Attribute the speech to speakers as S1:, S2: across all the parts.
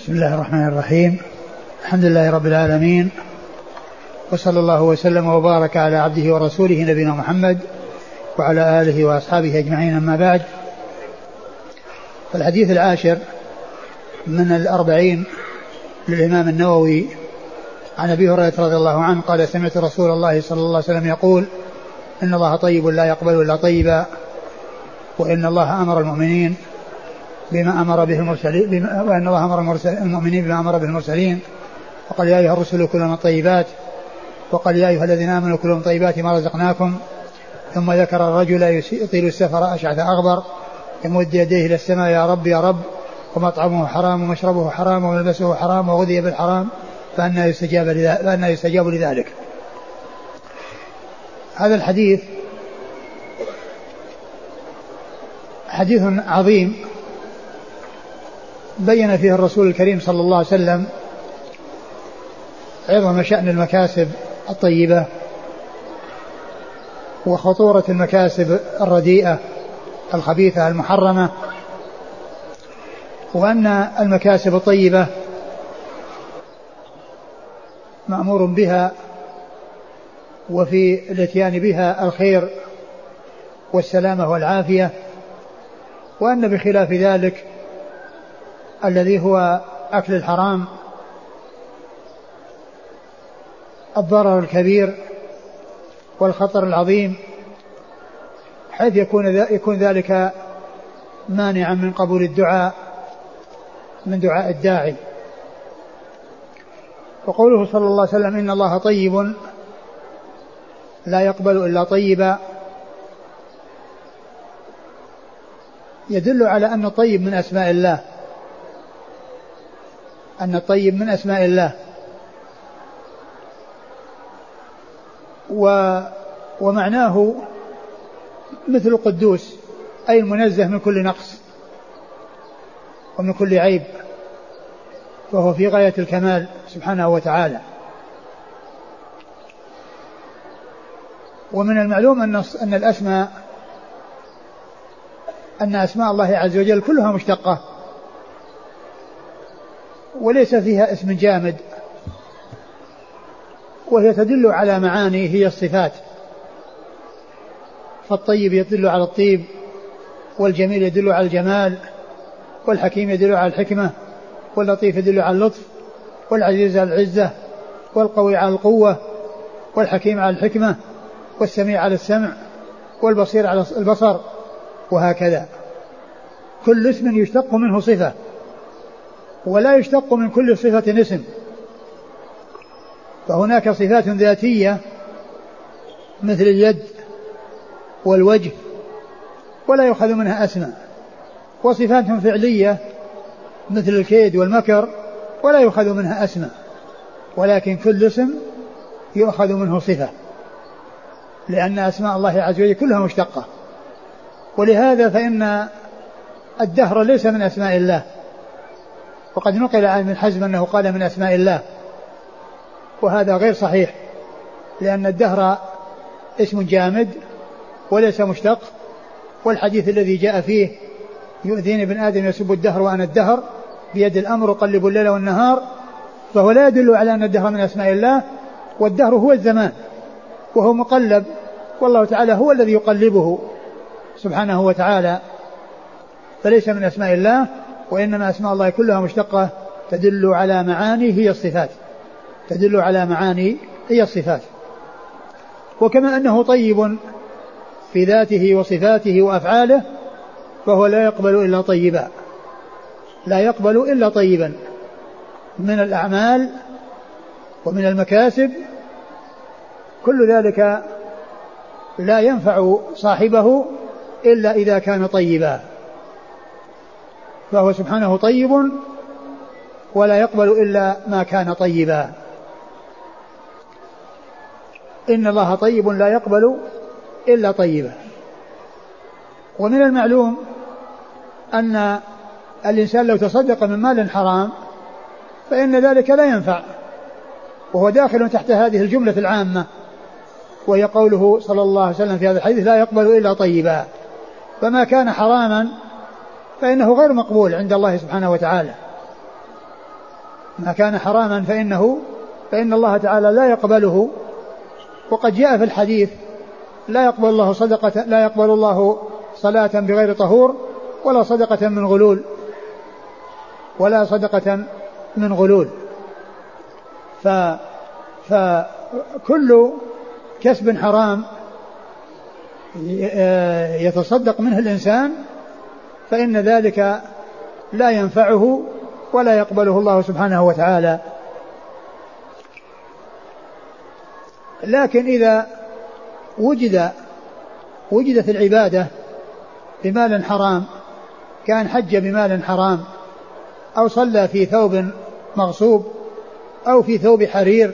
S1: بسم الله الرحمن الرحيم. الحمد لله رب العالمين، وصلى الله وسلم وبارك على عبده ورسوله نبينا محمد وعلى آله وأصحابه أجمعين، أما بعد. فالحديث العاشر من 40 للإمام النووي عن أبي هريرة رضي الله عنه قال: سمعت رسول الله صلى الله عليه وسلم يقول: إن الله طيب لا يقبل إلا طيبا، وإن الله أمر المؤمنين بما أمر به المرسلين، وأن الله أمر المؤمنين بما أمر به المرسلين، وقال: يا أيها الرسل كلوا من الطيبات، وقال: يا أيها الذين آمنوا كلوا من طيبات ما رزقناكم. ثم ذكر الرجل يطيل السفر أشعث أغبر يمد يديه إلى السماء: يا رب يا رب، ومطعمه حرام ومشربه حرام وملبسه حرام وغذي بالحرام، فأنى يستجاب لذلك. هذا الحديث حديث عظيم بين فيه الرسول الكريم صلى الله عليه وسلم عظم شأن المكاسب الطيبة وخطورة المكاسب الرديئة الخبيثة المحرمة، وأن المكاسب الطيبة مأمور بها وفي الاتيان بها الخير والسلامة والعافية، وأن بخلاف ذلك الذي هو أكل الحرام الضرر الكبير والخطر العظيم، حيث يكون ذلك مانعا من قبول الدعاء من دعاء الداعي. وقوله صلى الله عليه وسلم: إن الله طيب لا يقبل إلا طيبا، يدل على أن الطيب من أسماء الله، أن الطيب من أسماء الله، ومعناه مثل القدوس، أي المنزه من كل نقص ومن كل عيب، وهو في غاية الكمال سبحانه وتعالى. ومن المعلوم أن أسماء الله عز وجل كلها مشتقة وليس فيها اسم جامد، وهي تدل على معاني هي الصفات. فالطيب يدل على الطيب، والجميل يدل على الجمال، والحكيم يدل على الحكمة، واللطيف يدل على اللطف، والعزيز على العزة، والقوي على القوة، والحكيم على الحكمة، والسميع على السمع، والبصير على البصر، وهكذا. كل اسم يشتق منه صفة، ولا يشتق من كل صفة اسم. فهناك صفات ذاتية مثل اليد والوجه ولا يؤخذ منها أسماء، وصفات فعلية مثل الكيد والمكر ولا يؤخذ منها أسماء، ولكن كل اسم يؤخذ منه صفة، لأن أسماء الله عز وجل كلها مشتقة. ولهذا فإن الدهر ليس من أسماء الله، وقد نقل عن ابن حزم أنه قال من أسماء الله، وهذا غير صحيح، لأن الدهر اسم جامد وليس مشتق. والحديث الذي جاء فيه: يؤذيني ابن آدم يسب الدهر وأنا الدهر بيد الأمر أقلب الليل والنهار، فهو لا يدل على أن الدهر من أسماء الله، والدهر هو الزمان وهو مقلب، والله تعالى هو الذي يقلبه سبحانه وتعالى، فليس من أسماء الله. وإنما أسماء الله كلها مشتقة تدل على معاني هي الصفات، تدل على معاني هي الصفات. وكما أنه طيب في ذاته وصفاته وأفعاله، فهو لا يقبل إلا طيبا، لا يقبل إلا طيبا من الأعمال ومن المكاسب، كل ذلك لا ينفع صاحبه إلا إذا كان طيبا. فهو سبحانه طيب ولا يقبل إلا ما كان طيبا. إن الله طيب لا يقبل إلا طيبا. ومن المعلوم أن الإنسان لو تصدق من مال حرام فإن ذلك لا ينفع، وهو داخل تحت هذه الجملة العامة، وهي قوله صلى الله عليه وسلم في هذا الحديث: لا يقبل إلا طيبا. فما كان حراما فإنه غير مقبول عند الله سبحانه وتعالى. ما كان حراما فإن الله تعالى لا يقبله. وقد جاء في الحديث لا يقبل الله صلاة بغير طهور ولا صدقة من غلول. فكل كسب حرام يتصدق منه الإنسان فإن ذلك لا ينفعه ولا يقبله الله سبحانه وتعالى. لكن إذا وجدت العبادة بمال حرام، كان حج بمال حرام أو صلى في ثوب مغصوب أو في ثوب حرير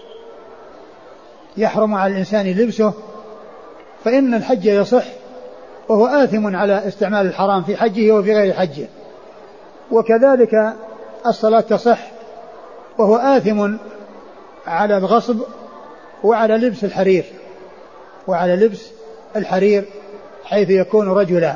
S1: يحرم على الإنسان لبسه، فإن الحج يصح وهو آثم على استعمال الحرام في حجه وفي غير حجه. وكذلك الصلاة تصح وهو آثم على الغصب وعلى لبس الحرير حيث يكون رجلا.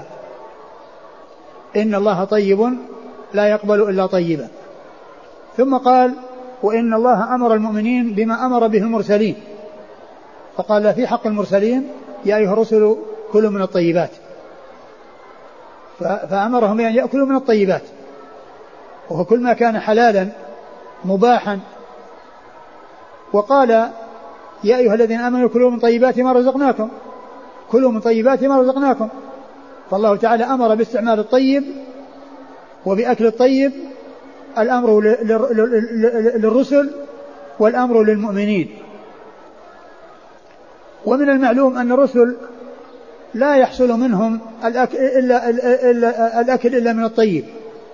S1: إن الله طيب لا يقبل إلا طيبا. ثم قال وإن الله أمر المؤمنين بما أمر به المرسلين، فقال في حق المرسلين يا أيها الرسل كلوا من الطيبات، فأمرهم بأن يأكلوا من الطيبات، وهو كل ما كان حلالا مباحا. وقال يا أيها الذين آمنوا كلوا من طيبات ما رزقناكم، فالله تعالى أمر باستعمال الطيب وبأكل الطيب، الأمر للرسل والأمر للمؤمنين. ومن المعلوم أن الرسل لا يحصل منهم الأكل إلا من الطيب،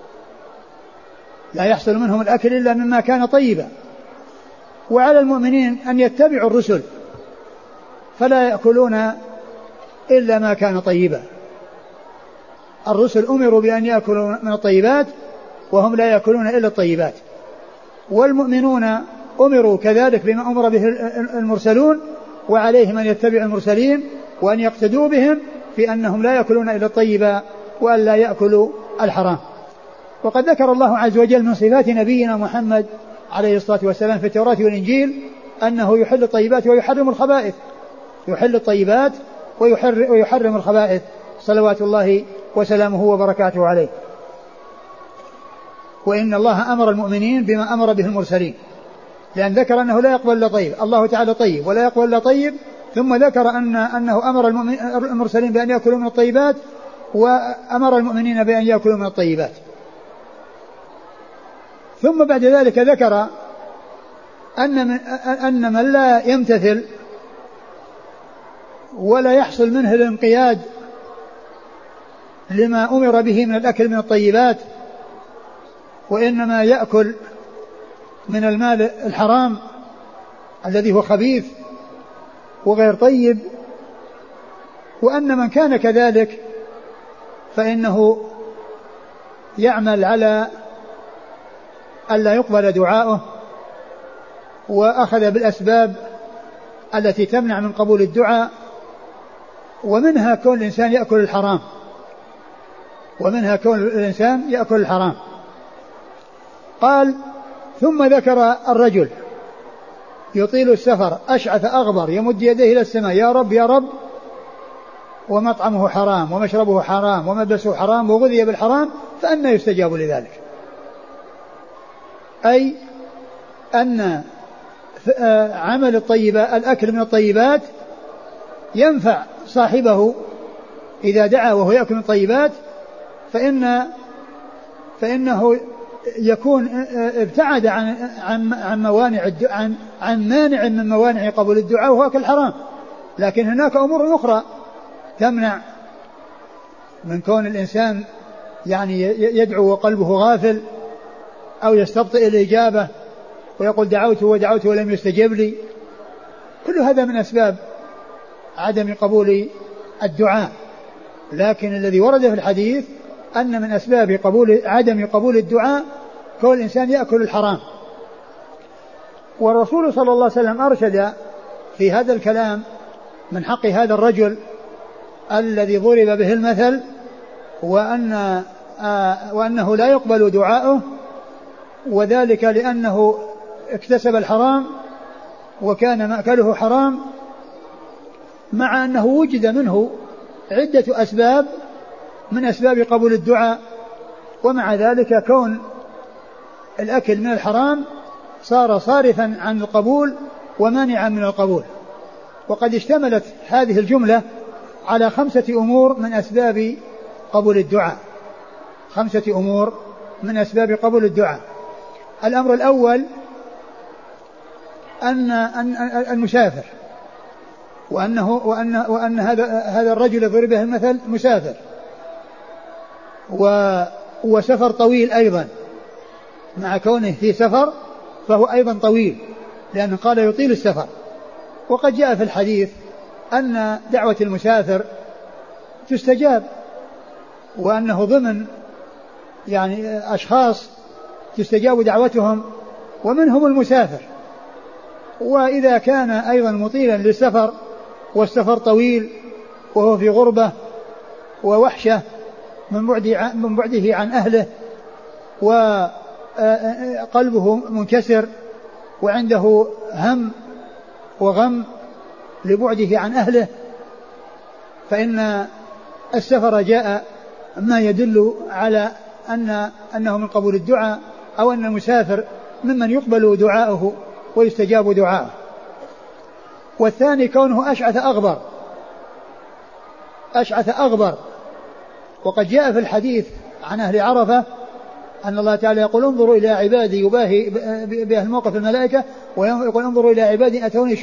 S1: لا يحصل منهم الأكل إلا مما كان طيبا. وعلى المؤمنين أن يتبعوا الرسل فلا يأكلون إلا ما كان طيبا. الرسل أمروا بأن يأكلوا من الطيبات وهم لا يأكلون إلا الطيبات، والمؤمنون أمروا كذلك بما أمر به المرسلون، وعليهم أن يتبعوا المرسلين وأن يقتدوا بهم في أنهم لا يأكلون إلا الطيبات وأن لا يأكلوا الحرام. وقد ذكر الله عز وجل من صفات نبينا محمد عليه الصلاة والسلام في التوراة والإنجيل أنه يحل الطيبات ويحرم الخبائث، يحل الطيبات ويحرم الخبائث صلوات الله وسلامه وبركاته عليه. وإن الله أمر المؤمنين بما أمر به المرسلين، لأن ذكر أنه لا يقبل إلا طيب، الله تعالى طيب ولا يقبل إلا طيب، ثم ذكر أنه أمر المرسلين بأن يأكلوا من الطيبات وأمر المؤمنين بأن يأكلوا من الطيبات. ثم بعد ذلك ذكر أن من لا يمتثل ولا يحصل منه الانقياد لما أمر به من الأكل من الطيبات، وإنما يأكل من المال الحرام الذي هو خبيث وغير طيب، وأن من كان كذلك فإنه يعمل على ألا يقبل دعاؤه، وأخذ بالأسباب التي تمنع من قبول الدعاء، ومنها كون الإنسان يأكل الحرام، قال ثم ذكر الرجل يطيل السفر أشعث أغبر يمد يديه إلى السماء يا رب يا رب، ومطعمه حرام ومشربه حرام وملبسه حرام وغذي بالحرام، فأنى يستجاب لذلك؟ أي أن عمل الطيبات، الأكل من الطيبات ينفع صاحبه إذا دعا وهو يأكل من الطيبات، فإنه يكون ابتعد عن مانع من موانع قبول الدعاء وهو أكل الحرام. لكن هناك أمور أخرى تمنع من كون الإنسان يعني يدعو وقلبه غافل، أو يستبطئ الإجابة ويقول دعوت ولم يستجب لي. كل هذا من أسباب عدم قبول الدعاء. لكن الذي ورد في الحديث أن من أسباب عدم قبول الدعاء كون الإنسان يأكل الحرام. والرسول صلى الله عليه وسلم أرشد في هذا الكلام من حق هذا الرجل الذي ضرب به المثل، وأنه لا يقبل دعاؤه وذلك لأنه اكتسب الحرام وكان مأكله حرام، مع أنه وجد منه عدة أسباب من أسباب قبول الدعاء، ومع ذلك كون الأكل من الحرام صار صارفا عن القبول ومانعا من القبول. وقد اشتملت هذه الجملة على 5 أمور من أسباب قبول الدعاء، 5 أمور من أسباب قبول الدعاء. الأمر الأول أن المسافر، وأن هذا الرجل ضرب به المثل مسافر وسفر طويل أيضا، مع كونه في سفر فهو أيضا طويل، لأنه قال يطيل السفر. وقد جاء في الحديث أن دعوة المسافر تستجاب، وأنه ضمن يعني أشخاص تستجاب دعوتهم ومنهم المسافر. وإذا كان أيضا مطيلا للسفر والسفر طويل وهو في غربة ووحشة من بعده عن أهله، وقلبه منكسر وعنده هم وغم لبعده عن أهله، فإن السفر جاء ما يدل على أنه من قبول الدعاء، أو أن المسافر ممن يقبل دعاءه ويستجاب دعاءه. والثاني كونه أشعث أغبر. وقد جاء في الحديث عن أهل عرفة أن الله تعالى يقول انظروا إلى عبادي يباهي بأهل موقف الملائكة، ويقول انظروا إلى عبادي أتوني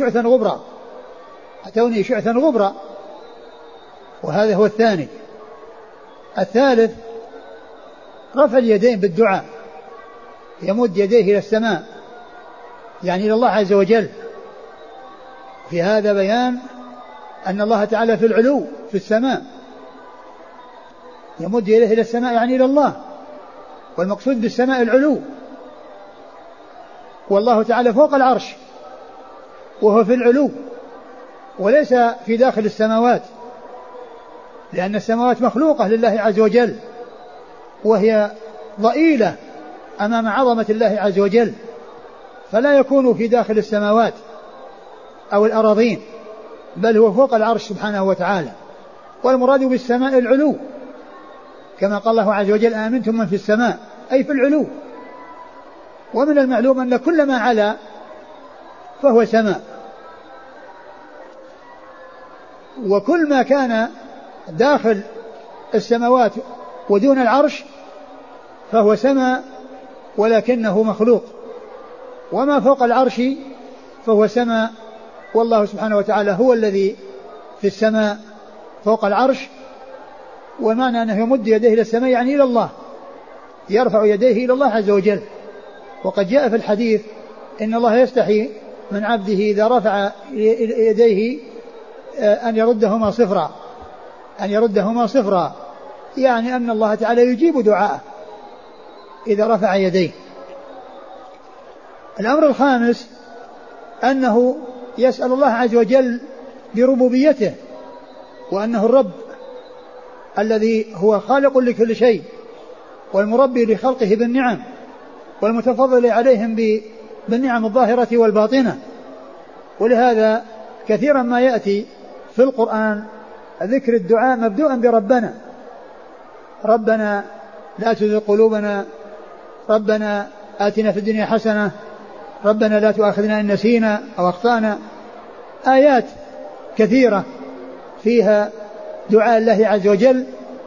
S1: شعثا غبرا. وهذا هو الثاني. الثالث رفع اليدين بالدعاء، يمد يديه إلى السماء يعني إلى الله عز وجل. في هذا بيان أن الله تعالى في العلو في السماء، يمد يديه إلى السماء يعني إلى الله، والمقصود بالسماء العلو، والله تعالى فوق العرش وهو في العلو وليس في داخل السماوات، لأن السماوات مخلوقة لله عز وجل وهي ضئيلة أمام عظمة الله عز وجل، فلا يكون في داخل السماوات أو الأراضين، بل هو فوق العرش سبحانه وتعالى. والمراد بالسماء العلو، كما قال الله عز وجل آمنتم من في السماء، أي في العلو. ومن المعلوم أن كل ما علا فهو سماء، وكل ما كان داخل السماوات ودون العرش فهو سماء ولكنه مخلوق، وما فوق العرش فهو سماء، والله سبحانه وتعالى هو الذي في السماء فوق العرش. ومعنى أنه يمد يديه إلى السماء يعني إلى الله، يرفع يديه إلى الله عز وجل. وقد جاء في الحديث إن الله يستحي من عبده إذا رفع يديه أن يردهما صفرا، يعني أن الله تعالى يجيب دعاءه إذا رفع يديه. الأمر الخامس أنه يسأل الله عز وجل بربوبيته، وأنه الرب الذي هو خالق لكل شيء والمربي لخلقه بالنعم والمتفضل عليهم بالنعم الظاهرة والباطنة. ولهذا كثيرا ما يأتي في القرآن ذكر الدعاء مبدوءا بربنا، ربنا لا تزغ قلوبنا، ربنا آتنا في الدنيا حسنة، ربنا لا تؤاخذنا إن نسينا أو أخطأنا. آيات كثيرة فيها دعاء الله عز وجل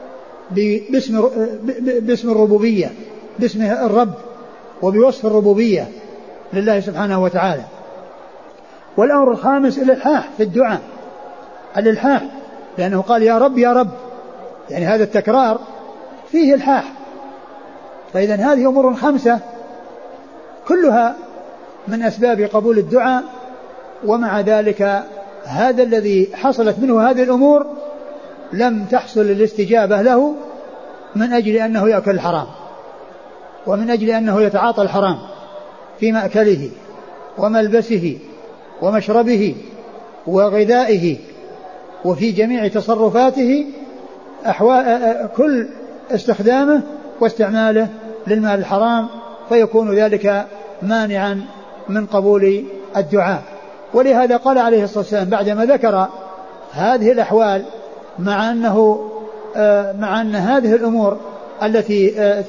S1: باسم الربوبية، باسم الرب وبوصف الربوبية لله سبحانه وتعالى. والأمر الخامس الإلحاح في الدعاء، الإلحاح، لأنه قال يا رب يا رب، يعني هذا التكرار فيه إلحاح. فإذا هذه أمور 5 كلها من أسباب قبول الدعاء، ومع ذلك هذا الذي حصلت منه هذه الأمور لم تحصل الاستجابة له من أجل أنه يأكل الحرام، ومن أجل أنه يتعاطى الحرام في مأكله وملبسه ومشربه وغذائه وفي جميع تصرفاته، كل استخدامه واستعماله للمال الحرام فيكون ذلك مانعا من قبول الدعاء. ولهذا قال عليه الصلاة والسلام بعدما ذكر هذه الأحوال مع أن هذه الأمور التي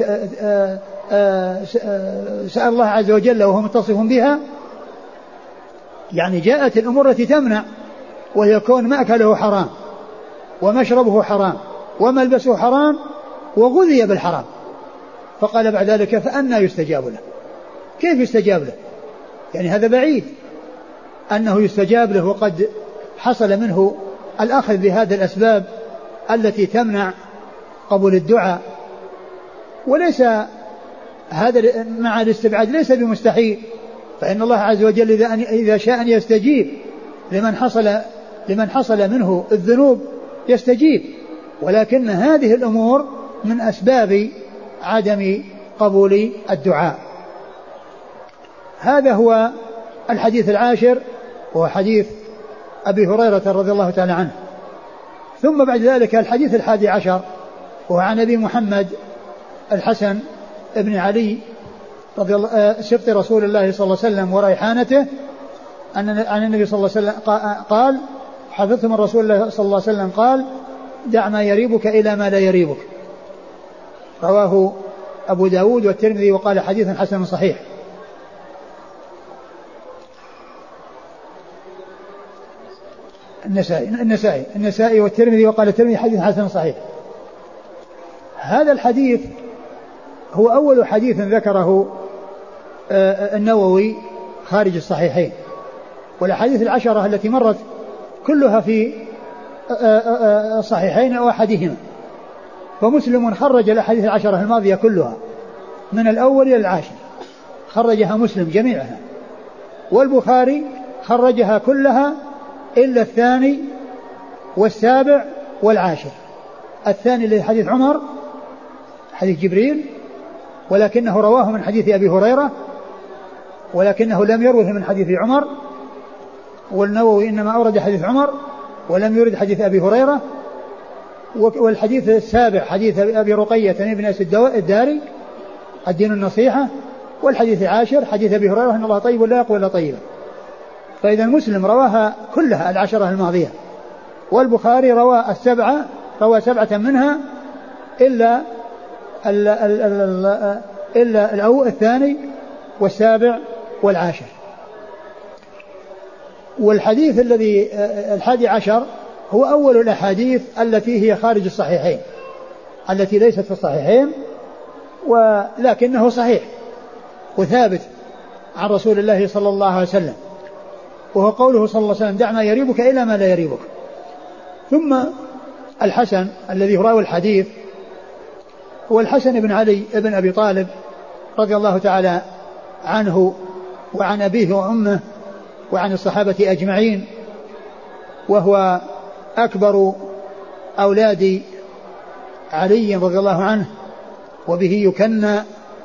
S1: سأل الله عز وجل وهو متصف بها، يعني جاءت الأمور التي تمنع، ويكون مأكله حرام ومشربه حرام وملبسه حرام وغذي بالحرام، فقال بعد ذلك فأنى يستجاب له؟ كيف يستجاب له؟ يعني هذا بعيد أنه يستجاب له، وقد حصل منه الأخذ بهذه الأسباب التي تمنع قبول الدعاء. وليس هذا مع الاستبعاد ليس بمستحيل، فإن الله عز وجل إذا شاء أن يستجيب لمن حصل منه الذنوب يستجيب، ولكن هذه الأمور من أسباب عدم قبول الدعاء. هذا هو الحديث العاشر، وهو حديث أبي هريرة رضي الله تعالى عنه. ثم بعد ذلك الحديث 11، وهو عن أبي محمد الحسن ابن علي رضي الله سبط رسول الله صلى الله عليه وسلم وريحانته، عن النبي صلى الله عليه وسلم قال: حفظت من رسول الله صلى الله عليه وسلم قال: دع ما يريبك إلى ما لا يريبك. رواه أبو داود والترمذي وقال حديث حسن صحيح. النسائي والترمذي وقال الترمذي حديث حسن صحيح. هذا الحديث هو أول حديث ذكره النووي خارج الصحيحين، والأحاديث 10 التي مرت كلها في الصحيحين أو أحدهما، فمسلم خرج الأحاديث 10 الماضية كلها من الأول إلى 10 خرجها مسلم جميعها، والبخاري خرجها كلها إلا 2 و7 و10. الثاني اللي حديث عمر حديث جبريل، ولكنه رواه من حديث أبي هريرة، ولكنه لم يروه من حديث عمر، والنووي إنما أورد حديث عمر ولم يرد حديث أبي هريرة. والحديث 7 حديث أبي رقية بن أسد الداري الدين النصيحة. والحديث 10 حديث أبي هريرة إن الله طيب لا يقبل إلا طيبا. فإذا مسلم رواها كلها 10 الماضية، والبخاري روى 7 روى 7 منها إلا الثاني والسابع والعاشر. والحديث الذي 11 هو أول الأحاديث التي هي خارج الصحيحين، التي ليست في الصحيحين، ولكنه صحيح وثابت عن رسول الله صلى الله عليه وسلم، وهو قوله صلى الله عليه وسلم: دع ما يريبك إلى ما لا يريبك. ثم الحسن الذي راوي الحديث هو الحسن بن علي بن أبي طالب رضي الله تعالى عنه وعن أبيه وأمه وعن الصحابة أجمعين، وهو أكبر أولاد علي رضي الله عنه، وبه يكنى،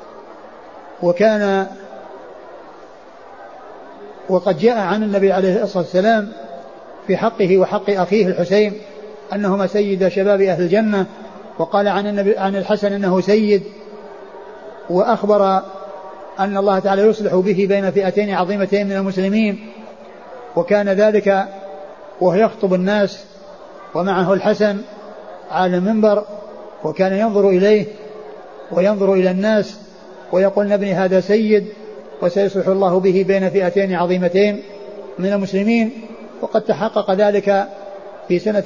S1: وقد جاء عن النبي عليه الصلاة والسلام في حقه وحق أخيه الحسين أنهما سيد شباب أهل الجنة، وقال عن الحسن أنه سيد، وأخبر أن الله تعالى يصلح به بين فئتين عظيمتين من المسلمين. وكان ذلك وهو يخطب الناس ومعه الحسن على المنبر، وكان ينظر إليه وينظر إلى الناس ويقول: ابني هذا سيد وسيصلح الله به بين فئتين عظيمتين من المسلمين. وقد تحقق ذلك في سنة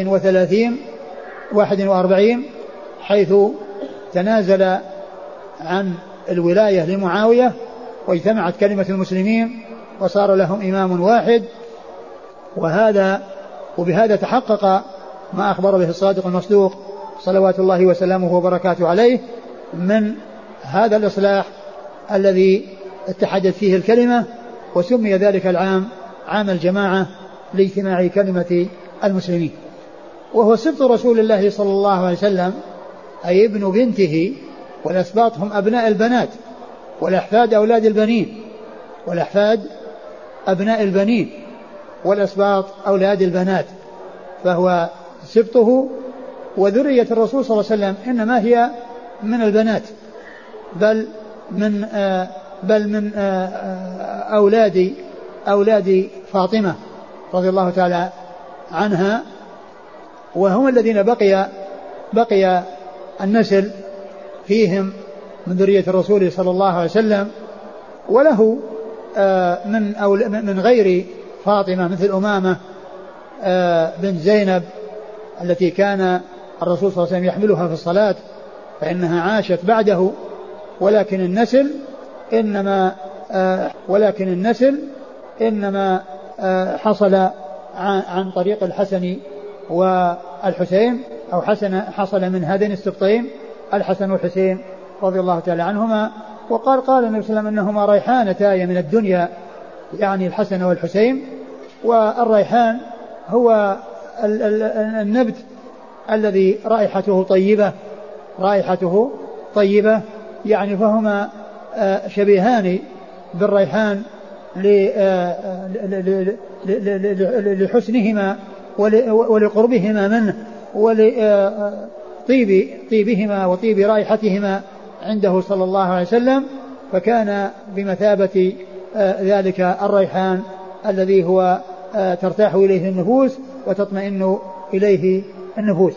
S1: 41 حيث تنازل عن الولاية لمعاوية واجتمعت كلمة المسلمين وصار لهم إمام واحد. وبهذا تحقق ما أخبر به الصادق المصدوق صلوات الله وسلامه وبركاته عليه من هذا الإصلاح الذي اتحدت فيه الكلمة، وسمي ذلك العام عام الجماعة لاجتماع كلمة المسلمين. وهو سبط رسول الله صلى الله عليه وسلم، أي ابن بنته، والأسباط هم أبناء البنات، والأحفاد أولاد البنين، والأحفاد أبناء البنين، والأسباط أولاد البنات. فهو سبطه، وذرية الرسول صلى الله عليه وسلم إنما هي من البنات، بل من بل من أولاد فاطمة رضي الله تعالى عنها، وهم الذين بقي النسل فيهم من ذرية الرسول صلى الله عليه وسلم. وله من غير فاطمة مثل أمامة بنت زينب التي كان الرسول صلى الله عليه وسلم يحملها في الصلاة فإنها عاشت بعده، ولكن النسل إنما حصل عن طريق الحسن والحسين، أو حصل من هذين السبطين الحسن والحسين رضي الله تعالى عنهما. قال النبي صلى الله عليه وسلم إنهما ريحانتاي من الدنيا، يعني الحسن والحسين. والريحان هو النبت الذي رائحته طيبة يعني، فهما شبيهان بالريحان لحسنهما ولقربهما منه ولطيبهما وطيب رائحتهما عنده صلى الله عليه وسلم، فكان بمثابة ذلك الريحان الذي هو ترتاح إليه النفوس وتطمئن إليه النفوس.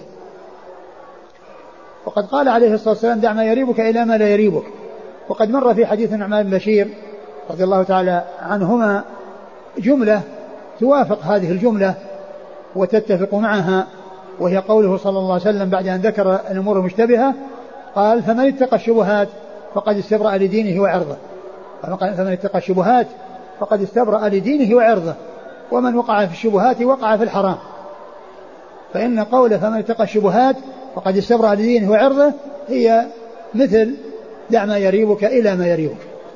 S1: وقد قال عليه الصلاة والسلام: دع ما يريبك إلى ما لا يريبك. وقد مر في حديث النعمان بن بشير رضي الله تعالى عنهما جملة توافق هذه الجملة وتتفق معها، وهي قوله صلى الله عليه وسلم بعد أن ذكر الأمور المشتبهة قال: فمن اتقى الشبهات فقد استبرأ لدينه وعرضه. فمن اتقى الشبهات فقد استبرأ لدينه وعرضه، ومن وقع في الشبهات وقع في الحرام. فإن قوله فمن اتقى الشبهات فقد استبرأ لدينه وعرضه هي مثل دع ما يريبك إلى ما يريبك،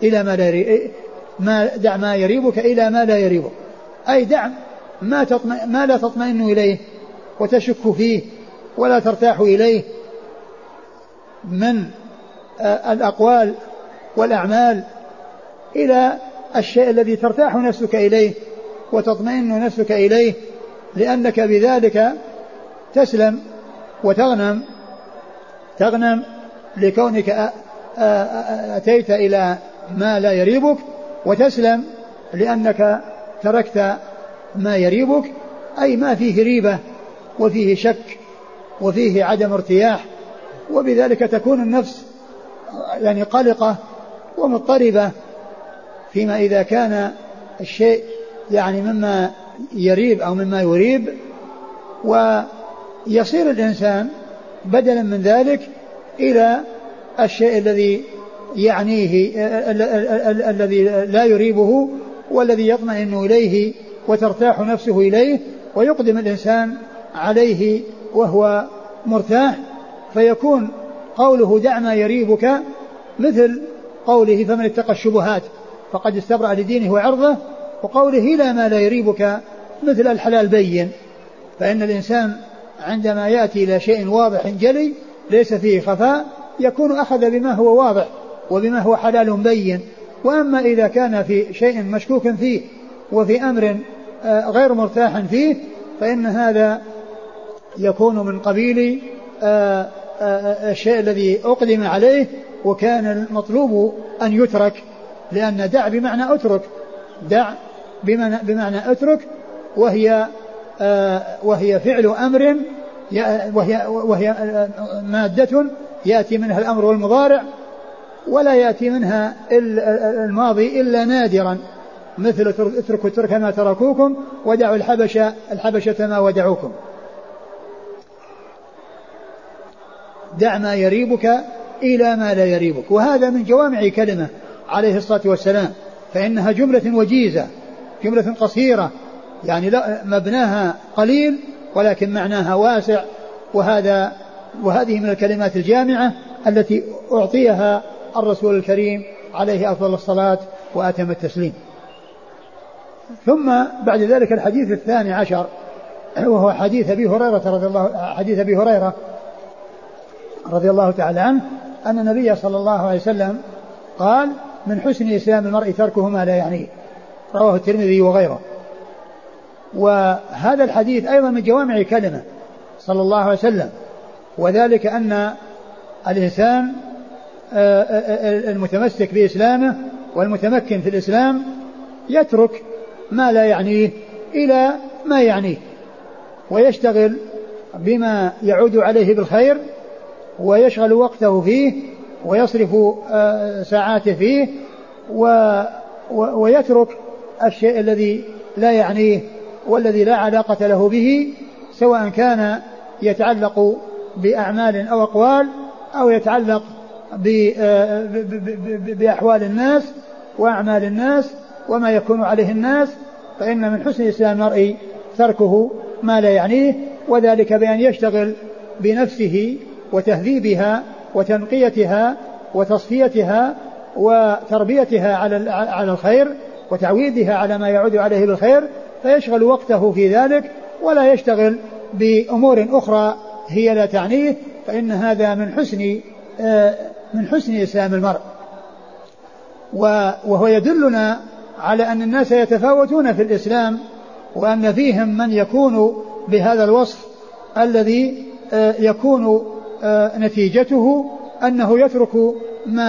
S1: دع ما يريبك إلى ما لا يريبك، أي دع ما لا تطمئن إليه وتشك فيه ولا ترتاح إليه من الأقوال والأعمال إلى الشيء الذي ترتاح نفسك إليه وتطمئن نفسك إليه، لأنك بذلك تسلم وتغنم لكونك أتيت إلى ما لا يريبك، وتسلم لأنك تركت ما يريبك، أي ما فيه ريبة وفيه شك وفيه عدم ارتياح، وبذلك تكون النفس يعني قلقة ومضطربة فيما إذا كان الشيء يعني مما يريب أو مما يريب، ويصير الإنسان بدلا من ذلك إلى الشيء الذي يعنيه الذي لا يريبه والذي يطمئن إليه وترتاح نفسه إليه، ويقدم الإنسان عليه وهو مرتاح، فيكون قوله دع ما يريبك مثل قوله فمن اتقى الشبهات فقد استبرأ لدينه وعرضه، وقوله إلى ما لا يريبك مثل الحلال بين. فإن الإنسان عندما يأتي إلى شيء واضح جلي ليس فيه خفاء يكون أخذ بما هو واضح وبما هو حلال بين. وأما إذا كان في شيء مشكوك فيه وفي أمر غير مرتاح فيه فإن هذا يكون من قبيل الشيء الذي أقدم عليه وكان المطلوب أن يترك، لأن دع بمعنى أترك، دع بمعنى أترك، وهي فعل أمر، وهي مادة يأتي منها الأمر والمضارع ولا يأتي منها الماضي إلا نادرا، مثل اتركوا الترك ما تركوكم ودعوا الحبشة ما ودعوكم. دع ما يريبك إلى ما لا يريبك، وهذا من جوامع كلمة عليه الصلاة والسلام، فإنها جملة وجيزة، جملة قصيرة يعني مبناها قليل ولكن معناها واسع، وهذه من الكلمات الجامعة التي أعطيها الرسول الكريم عليه أفضل الصلاة وأتم التسليم. ثم بعد ذلك الحديث الثاني عشر وهو حديث أبي هريرة رضي الله تعالى عنه أن النبي صلى الله عليه وسلم قال: من حسن إسلام المرء تركه ما لا يعنيه، رواه الترمذي وغيره. وهذا الحديث أيضا من جوامع كلمة صلى الله عليه وسلم، وذلك أن الإنسان المتمسك بإسلامه والمتمكن في الإسلام يترك ما لا يعنيه إلى ما يعنيه، ويشتغل بما يعود عليه بالخير، ويشغل وقته فيه، ويصرف ساعاته فيه، ويترك الشيء الذي لا يعنيه والذي لا علاقة له به، سواء كان يتعلق بأعمال أو أقوال، أو يتعلق بأحوال الناس وأعمال الناس وما يكون عليه الناس. فإن من حسن إسلام المرء تركه ما لا يعنيه، وذلك بأن يشتغل بنفسه وتهذيبها وتنقيتها وتصفيتها وتربيتها على الخير وتعويدها على ما يعود عليه بالخير، فيشغل وقته في ذلك ولا يشتغل بأمور أخرى هي لا تعنيه. فإن هذا من حسن إسلام المرء. وهو يدلنا على أن الناس يتفاوتون في الإسلام، وأن فيهم من يكون بهذا الوصف الذي يكون نتيجته أنه يترك ما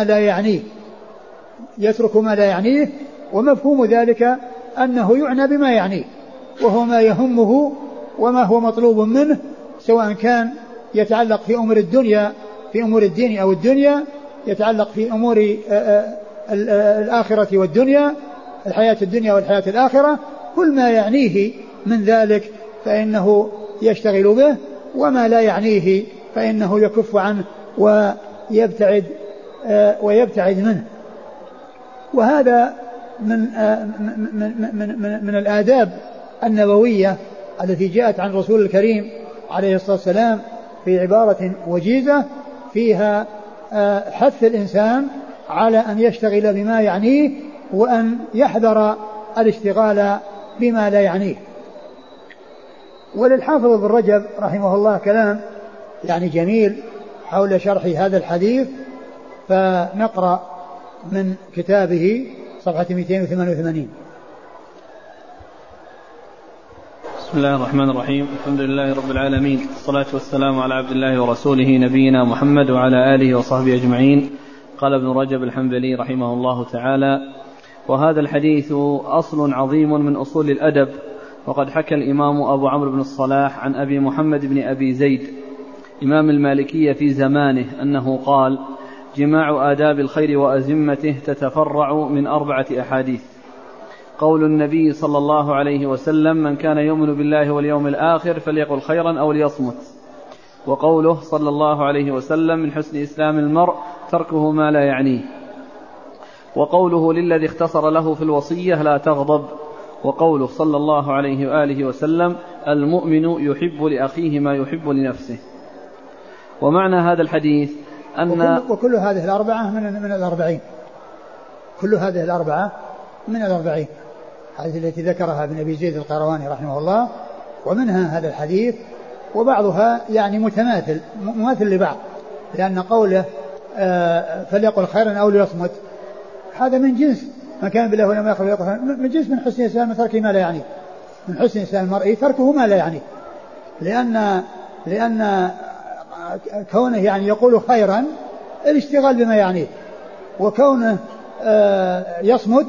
S1: لا يعنيه، ومفهوم ذلك أنه يعنى بما يعنيه، وهو ما يهمه وما هو مطلوب منه، سواء كان يتعلق في أمور الدنيا في أمور الدين أو الدنيا، يتعلق في أمور الآخرة والدنيا، الحياة الدنيا والحياة الآخرة، كل ما يعنيه من ذلك فإنه يشتغل به، وما لا يعنيه فإنه يكف عنه ويبتعد منه. وهذا من الآداب النبوية التي جاءت عن الرسول الكريم عليه الصلاة والسلام في عبارة وجيزة فيها حث الإنسان على أن يشتغل بما يعنيه، وأن يحذر الاشتغال بما لا يعنيه. وللحافظ ابن رجب رحمه الله كلام يعني جميل حول شرح هذا الحديث، فنقرأ من كتابه صفحة 288.
S2: بسم الله الرحمن الرحيم. الحمد لله رب العالمين، الصلاة والسلام على عبد الله ورسوله نبينا محمد وعلى آله وصحبه أجمعين. قال ابن رجب الحنبلي رحمه الله تعالى: وهذا الحديث أصل عظيم من أصول الأدب. وقد حكى الإمام أبو عمرو بن الصلاح عن أبي محمد بن أبي زيد إمام المالكية في زمانه أنه قال: جماع آداب الخير وأزمته تتفرع من 4 أحاديث. قول النبي صلى الله عليه وسلم: من كان يؤمن بالله واليوم الآخر فليقل خيرا أو ليصمت. وقوله صلى الله عليه وسلم: من حسن إسلام المرء تركه ما لا يعنيه. وقوله للذي اختصر له في الوصية: لا تغضب. وقوله صلى الله عليه وآله وسلم: المؤمن يحب لأخيه ما يحب لنفسه. ومعنى هذا الحديث أن
S1: وكل هذه الأربعة من الأربعين، كل هذه الأربعة من الأربعين، هذه التي ذكرها ابن أبي زيد القيرواني رحمه الله، ومنها هذا الحديث، وبعضها يعني مماثل لبعض، لأن قوله فليقل خيرا أو ليصمت هذا من جنس ما كان بالله ولم يقل من جنس من حسن إسلام ترك ما لا يعنيه، من حسن إسلام المرء تركه ما لا يعنيه، لأن كونه يعني يقول خيرا الاشتغال بما يعنيه، وكونه يصمت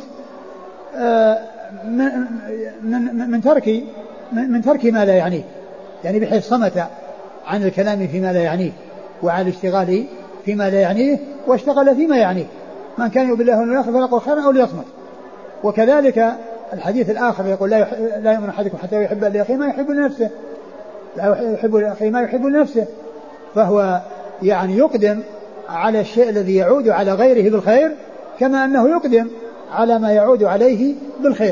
S1: من ترك ما لا يعنيه، يعني بحيث صمت عن الكلام فيما لا يعنيه وعن الاشتغال فيما لا يعنيه، واشتغل فيما يعنيه. من كان يؤمن بالله واليوم الآخر فليقل خيرا أو ليصمت. وكذلك الحديث الآخر يقول: لا يؤمن أحدكم حتى يحب لأخيه ما يحب لنفسه، لا يحب لأخيه ما يحب لنفسه. فهو يعني يقدم على الشيء الذي يعود على غيره بالخير، كما أنه يقدم على ما يعود عليه بالخير.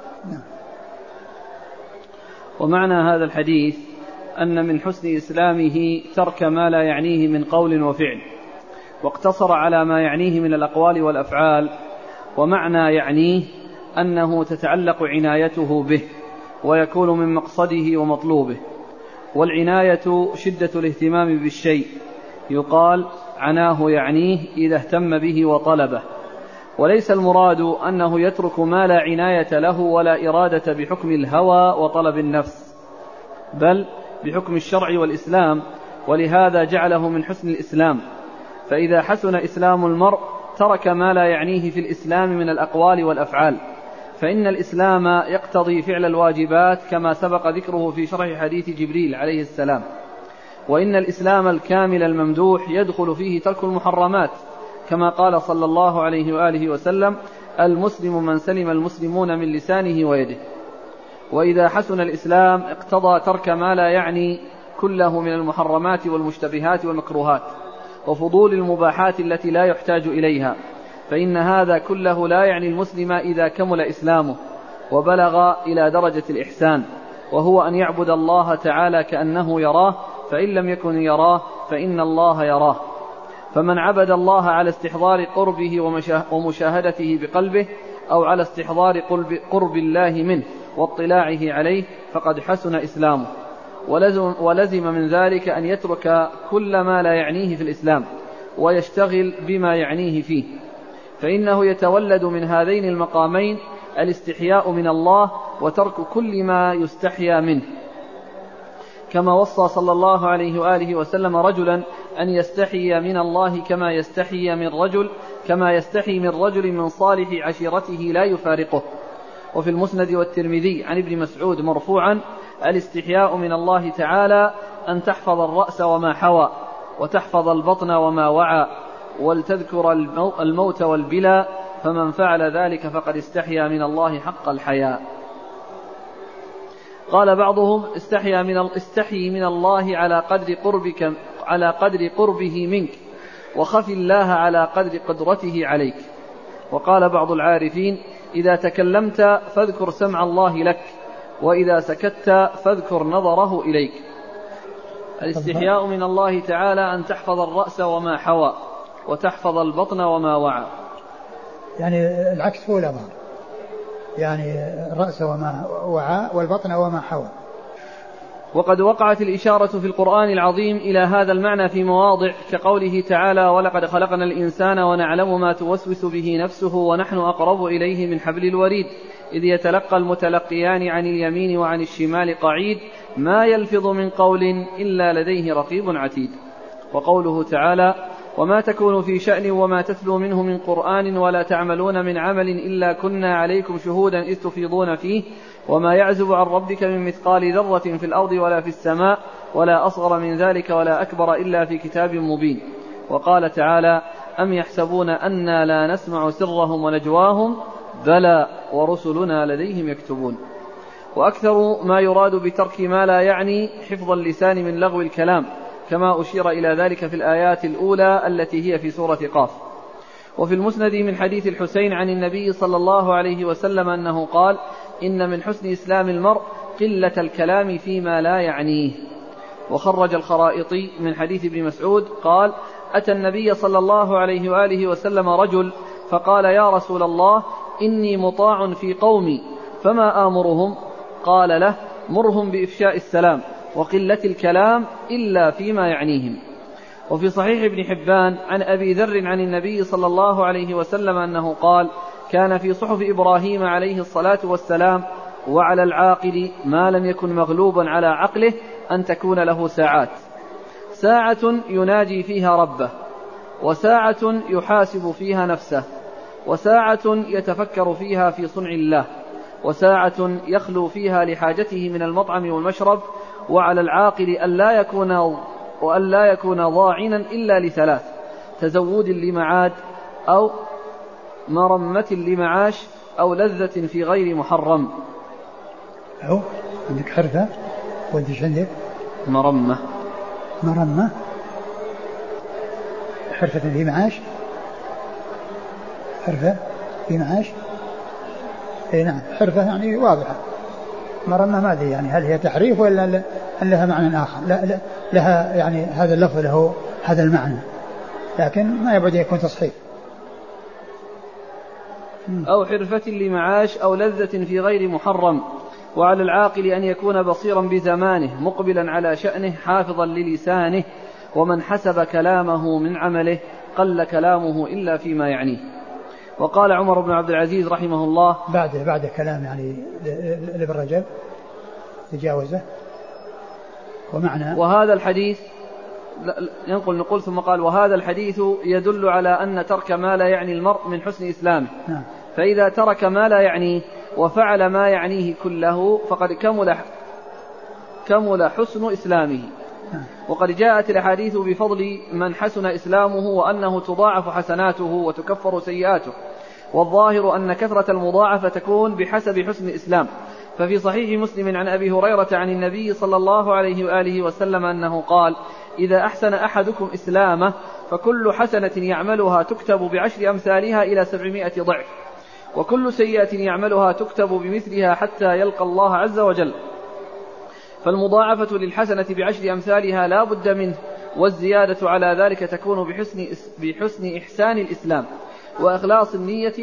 S2: ومعنى هذا الحديث أن من حسن إسلامه ترك ما لا يعنيه من قول وفعل، واقتصر على ما يعنيه من الأقوال والأفعال. ومعنى يعنيه أنه تتعلق عنايته به ويكون من مقصده ومطلوبه. والعناية شدة الاهتمام بالشيء، يقال عناه يعنيه إذا اهتم به وطلبه. وليس المراد أنه يترك ما لا عناية له ولا إرادة بحكم الهوى وطلب النفس، بل بحكم الشرع والإسلام. ولهذا جعله من حسن الإسلام، فإذا حسن إسلام المرء ترك ما لا يعنيه في الإسلام من الأقوال والأفعال، فإن الإسلام يقتضي فعل الواجبات كما سبق ذكره في شرح حديث جبريل عليه السلام، وإن الإسلام الكامل الممدوح يدخل فيه ترك المحرمات كما قال صلى الله عليه وآله وسلم: المسلم من سلم المسلمون من لسانه ويده. وإذا حسن الإسلام اقتضى ترك ما لا يعني كله من المحرمات والمشتبهات والمكروهات وفضول المباحات التي لا يحتاج إليها، فإن هذا كله لا يعني المسلم إذا كمل إسلامه وبلغ إلى درجة الإحسان، وهو أن يعبد الله تعالى كأنه يراه، فإن لم يكن يراه فإن الله يراه. فمن عبد الله على استحضار قربه ومشاهدته بقلبه أو على استحضار قرب الله منه واطلاعه عليه فقد حسن إسلامه، ولزم من ذلك أن يترك كل ما لا يعنيه في الإسلام ويشتغل بما يعنيه فيه، فإنه يتولد من هذين المقامين الاستحياء من الله وترك كل ما يستحيا منه، كما وصى صلى الله عليه وآله وسلم رجلا أن يستحي من الله كما يستحي من رجل من صالح عشيرته لا يفارقه. وفي المسند والترمذي عن ابن مسعود مرفوعا: الاستحياء من الله تعالى أن تحفظ الرأس وما حوى وتحفظ البطن وما وعى ولتذكر الموت والبلى، فمن فعل ذلك فقد استحيا من الله حق الحياء. قال بعضهم: استحي من الله على قدر قربه منك، وخف الله على قدر قدرته عليك. وقال بعض العارفين: إذا تكلمت فاذكر سمع الله لك، وإذا سكت فاذكر نظره إليك. الاستحياء من الله تعالى أن تحفظ الرأس وما حوى وتحفظ البطن وما وعى.
S1: يعني العكس هو الأمر، يعني الرأس وما وعى والبطن وما حوى.
S2: وقد وقعت الإشارة في القرآن العظيم إلى هذا المعنى في مواضع، كقوله تعالى: ولقد خلقنا الإنسان ونعلم ما توسوس به نفسه ونحن أقرب إليه من حبل الوريد، إذ يتلقى المتلقيان عن اليمين وعن الشمال قعيد، ما يلفظ من قول إلا لديه رقيب عتيد. وقوله تعالى: وما تكون في شأن وما تتلو منه من قرآن ولا تعملون من عمل إلا كنا عليكم شهودا إذ تفيضون فيه، وما يعزب عن ربك من مثقال ذرة في الأرض ولا في السماء ولا أصغر من ذلك ولا أكبر إلا في كتاب مبين. وقال تعالى: أم يحسبون أنا لا نسمع سرهم ونجواهم بلى ورسلنا لديهم يكتبون. وأكثر ما يراد بترك ما لا يعني حفظ اللسان من لغو الكلام، كما أشير إلى ذلك في الآيات الأولى التي هي في سورة قاف. وفي المسند من حديث الحسين عن النبي صلى الله عليه وسلم أنه قال: إن من حسن إسلام المرء قلة الكلام فيما لا يعنيه. وخرج الخرائطي من حديث ابن مسعود قال: أتى النبي صلى الله عليه وآله وسلم رجل فقال: يا رسول الله، إني مطاع في قومي فما آمرهم؟ قال له: مرهم بإفشاء السلام وقلة الكلام إلا فيما يعنيهم. وفي صحيح ابن حبان عن أبي ذر عن النبي صلى الله عليه وسلم أنه قال: كان في صحف إبراهيم عليه الصلاة والسلام: وعلى العاقل ما لم يكن مغلوبا على عقله أن تكون له ساعة يناجي فيها ربه، وساعة يحاسب فيها نفسه، وساعة يتفكر فيها في صنع الله، وساعة يخلو فيها لحاجته من المطعم والمشرب. وعلى العاقل أن لا يكون ضاعنا إلا لثلاث: تزود لمعاد، أو مرمة لمعاش، أو لذة في غير محرم.
S1: أو عندك حرفة وديش عندك
S2: مرمة
S1: حرفة في معاش، حرفة في معاش. اي نعم، حرفة يعني واضحة. مرمة ما أدري يعني هل هي تحريف ولا لها معنى آخر؟ لا لها يعني هذا اللفظ له هذا المعنى، لكن ما يبعد يكون تصحيف.
S2: أو حرفة لمعاش، أو لذة في غير محرم. وعلى العاقل أن يكون بصيرا بزمانه مقبلا على شأنه حافظا للسانه، ومن حسب كلامه من عمله قل كلامه إلا فيما يعنيه. وقال عمر بن عبد العزيز رحمه الله
S1: بعد كلام يعني لابن رجب تجاوزه ومعنى.
S2: وهذا الحديث ينقل نقول ثم قال وهذا الحديث يدل على أن ترك ما لا يعني المرء من حسن إسلامه، فإذا ترك ما لا يعنيه وفعل ما يعنيه كله فقد كمل حسن إسلامه. وقد جاءت الأحاديث بفضل من حسن إسلامه وأنه تضاعف حسناته وتكفر سيئاته، والظاهر أن كثرة المضاعفة تكون بحسب حسن الإسلام. ففي صحيح مسلم عن أبي هريرة عن النبي صلى الله عليه وآله وسلم أنه قال إذا أحسن أحدكم إسلامه فكل حسنة يعملها تكتب ب10 أمثالها إلى 700 ضعف، وكل سيئة يعملها تكتب بمثلها حتى يلقى الله عز وجل. فالمضاعفة للحسنة ب10 أمثالها لا بد منه، والزيادة على ذلك تكون بحسن إحسان الإسلام وإخلاص النية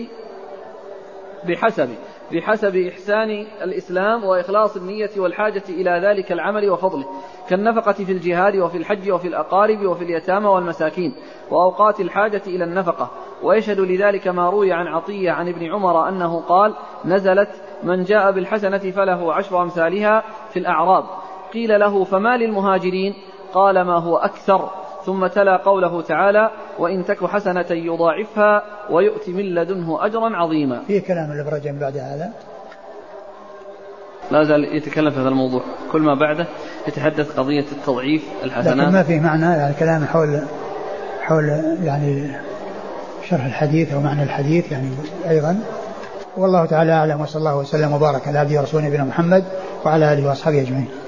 S2: بحسب إحسان الإسلام وإخلاص النية والحاجة إلى ذلك العمل وفضله، كالنفقة في الجهاد وفي الحج وفي الأقارب وفي اليتامى والمساكين وأوقات الحاجة إلى النفقة. ويشهد لذلك ما روي عن عطية عن ابن عمر أنه قال نزلت من جاء بالحسنة فله 10 أمثالها في الأعراب، قيل له فما للمهاجرين؟ قال ما هو أكثر، ثم تلا قوله تعالى وإن تك حسنة يضاعفها ويؤتي من لدنه أجرا عظيما.
S1: في كلام الإبراجين بعد هذا
S2: لا زال يتكلم في هذا الموضوع، كل ما بعده يتحدث قضية التضعيف الحسنات،
S1: لكن ما فيه معنى يعني الكلام حول يعني شرح الحديث أو معنى الحديث يعني أيضا. والله تعالى أعلم، وصلى الله وسلم وبارك على عبده ورسوله نبينا محمد وعلى آله وأصحابه أجمعين.